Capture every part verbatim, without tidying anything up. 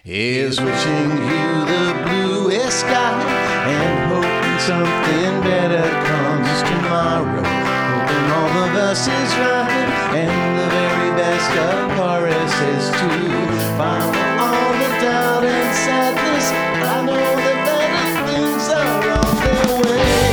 Here's wishing you the bluest sky and hoping something better comes tomorrow. Hoping all the verses rhyme and the very best of choruses too. Follow all the doubt and sadness. I know that better things are on their way.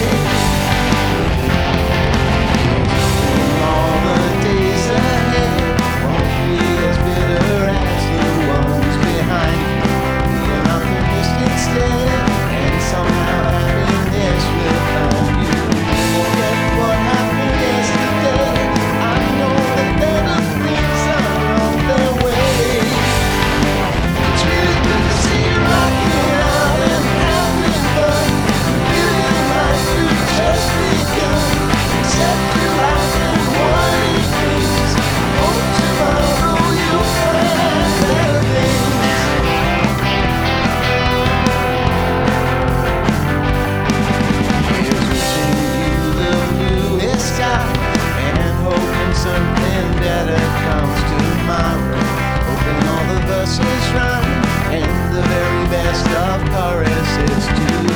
All the days ahead won't be as bitter as the ones behind. You're optimistic instead, and somehow happiness will find you. Forget what happened yesterday. I know that better things are on their way. It's really good to see you rocking out and having fun. Feeling like you just begun. Accept your life and what it brings. Hope tomorrow you'll find better things. Here's wishing you the bluest sky and hoping something better comes tomorrow. Hoping all the verses rhyme and the very best of choruses too.